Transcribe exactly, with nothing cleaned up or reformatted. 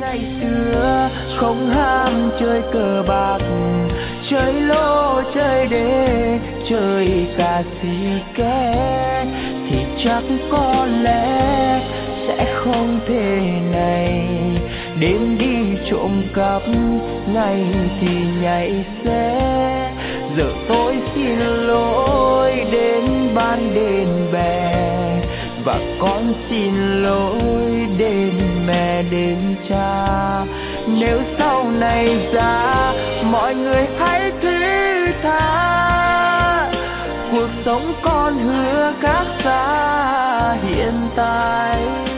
ngày xưa không ham chơi cờ bạc, chơi lô chơi đế, chơi cà xì ke, thì chắc có lẽ sẽ không thể này. Đêm đi trộm cắp, ngày thì nhảy xe. Giờ tôi xin lỗi đến ban đền bè, và con xin lỗi đến mẹ đến cha. Nếu sau này ra mọi người hãy thứ tha, cuộc sống con hứa khác xa hiện tại.